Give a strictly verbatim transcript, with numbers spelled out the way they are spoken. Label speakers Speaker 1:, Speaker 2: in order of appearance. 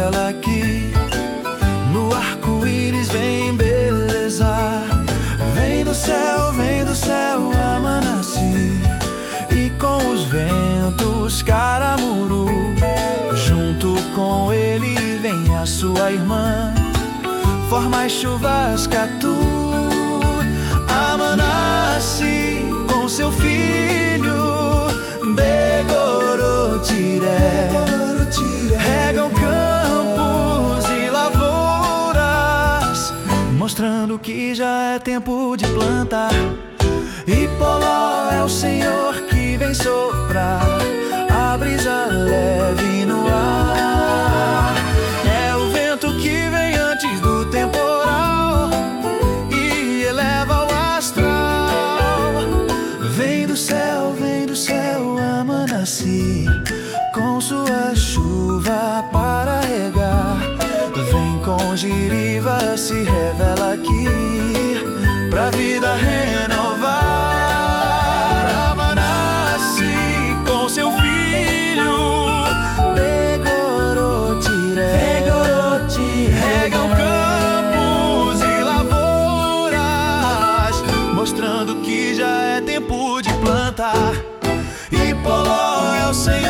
Speaker 1: revela aqui. No arco-íris vem beleza, vem do céu, vem do céu a Manaci. E com os ventos Caramuru, junto com ele vem a sua irmã, forma as chuvas Catu. A Manaci com seu filho Begorotiré regam campos e lavouras, mostrando que já é tempo de plantar. E Poló é o Senhor que vem soprar a brisa leve no ar. É o vento que vem antes do temporal e eleva o astral. Vem do céu, vem do céu a Manaci, com sua chuva para regar. Vem com giriva, se revela aqui pra vida renovar. A Manaci com seu filho Begorotiré regam campos e lavouras, mostrando que já é tempo de plantar. E Poló é o Senhor